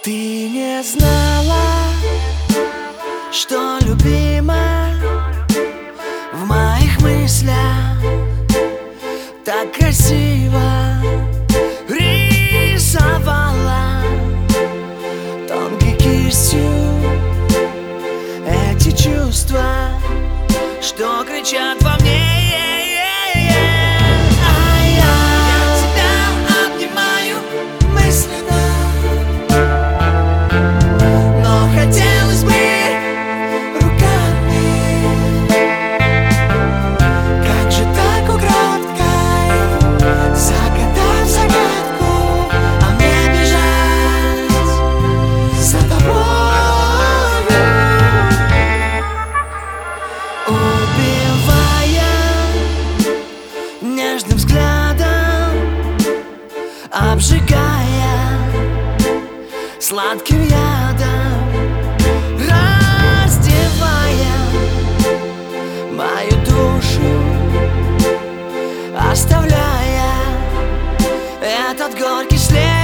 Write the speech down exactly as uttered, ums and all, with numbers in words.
Ты не знала, что любимая в моих мыслях так красиво рисовала тонкой кистью эти чувства, что кричат во мне. Нежным взглядом, обжигая сладким ядом, раздевая мою душу, оставляя этот горький след.